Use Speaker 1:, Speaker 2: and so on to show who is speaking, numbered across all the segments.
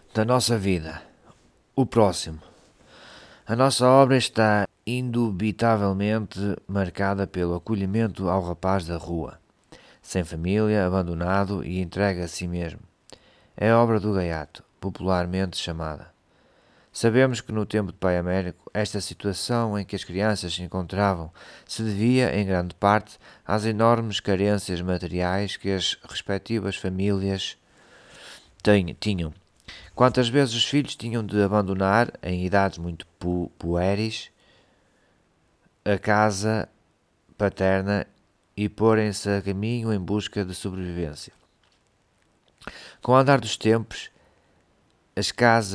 Speaker 1: da nossa vida. O próximo. A nossa obra está indubitavelmente marcada pelo acolhimento ao rapaz da rua, sem família, abandonado e entregue a si mesmo. É a obra do gaiato, popularmente chamada. Sabemos que no tempo de Pai Américo, esta situação em que as crianças se encontravam se devia, em grande parte, às enormes carências materiais que as respectivas famílias tinham. Quantas vezes os filhos tinham de abandonar, em idades muito pueris, a casa paterna e porem-se a caminho em busca de sobrevivência. Com o andar dos tempos, as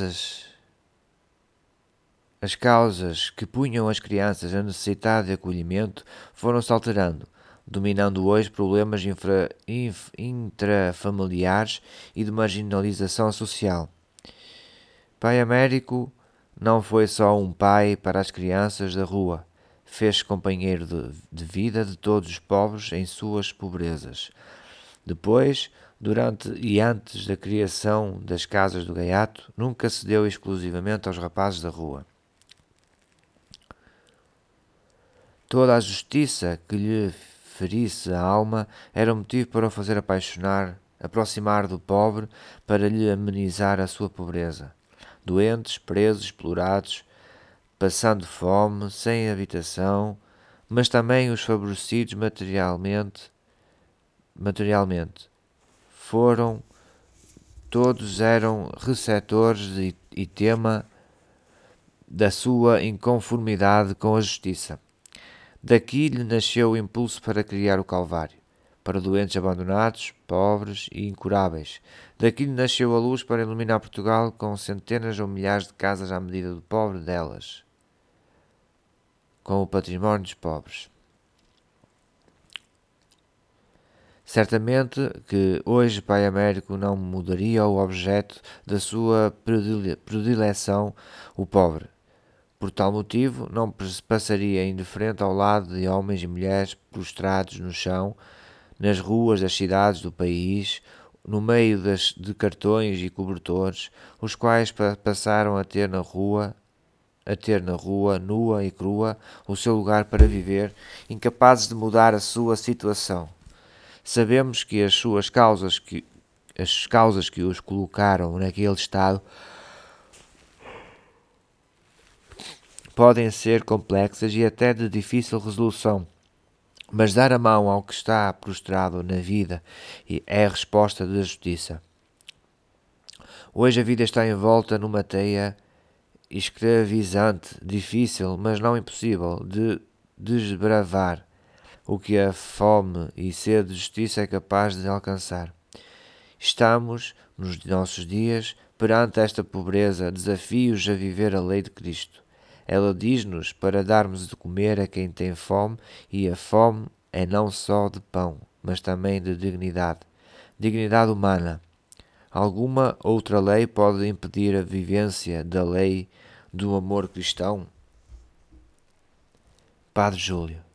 Speaker 1: causas que punham as crianças a necessidade de acolhimento foram-se alterando, dominando hoje problemas intrafamiliares e de marginalização social. Pai Américo não foi só um pai para as crianças da rua, fez-se companheiro de vida de todos os pobres em suas pobrezas. Depois, durante e antes da criação das casas do gaiato, nunca se deu exclusivamente aos rapazes da rua. Toda a justiça que lhe ferisse a alma era um motivo para o fazer aproximar do pobre, para lhe amenizar a sua pobreza. Doentes, presos, explorados, passando fome, sem habitação, mas também os favorecidos materialmente, todos eram receptores e tema da sua inconformidade com a justiça. Daqui lhe nasceu o impulso para criar o Calvário, para doentes abandonados, pobres e incuráveis. Daqui lhe nasceu a luz para iluminar Portugal com centenas ou milhares de casas à medida do pobre delas, com o património dos pobres. Certamente que hoje Pai Américo não mudaria o objeto da sua predileção, o pobre. Por tal motivo, não passaria indiferente ao lado de homens e mulheres prostrados no chão, nas ruas das cidades do país, no meio de cartões e cobertores, os quais passaram a ter na rua, nua e crua, o seu lugar para viver, incapazes de mudar a sua situação. Sabemos que as causas que os colocaram naquele estado podem ser complexas e até de difícil resolução, mas dar a mão ao que está prostrado na vida é a resposta da justiça. Hoje a vida está envolta numa teia escravizante, difícil, mas não impossível, de desbravar, o que a fome e sede de justiça é capaz de alcançar. Estamos, nos nossos dias, perante esta pobreza, desafios a viver a lei de Cristo. Ela diz-nos para darmos de comer a quem tem fome, e a fome é não só de pão, mas também de dignidade. Dignidade humana. Alguma outra lei pode impedir a vivência da lei do amor cristão? Padre Júlio.